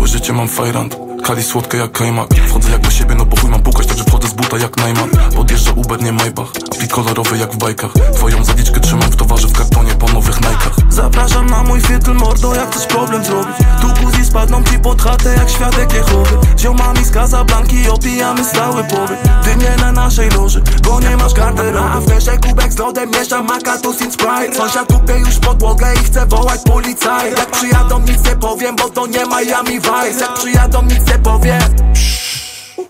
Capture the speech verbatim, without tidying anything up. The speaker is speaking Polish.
Całe życie mam fajrant, kali słodkie jak kajmak. Wchodzę jak do siebie, no bo chuj mam pukać, także wchodzę z buta jak Najman. Podjeżdża Uber, nie Maybach, aplik kolorowy jak w bajkach. Twoją zaliczkę trzymam w towarze w kartonie po nowych Nike'ach. Zapraszam na mój filtr, mordo, jak chcesz problem zrobić. Tu buzi spadną ci pod chatę jak świadek Jehowy. Ziomami z Casablanki opijamy stały pory. Ty nie na naszej loży, bo nie masz garderoby. W wierzę kubek z lodem, mieszam Makatus in Sprite. Sąsiad tupie już podłogę i chce wołać policaj. Jak przyjadą nic nie powiem, bo to nie Miami Vice. Jak przyjadą nic nie powiem.